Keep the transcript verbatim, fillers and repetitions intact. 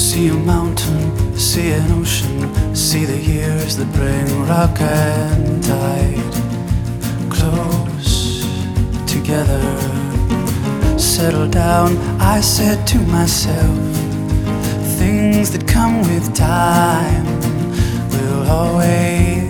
See a mountain, see an ocean, see the years that bring rock and tide close together. Settle down, I said to myself, things that come with time will always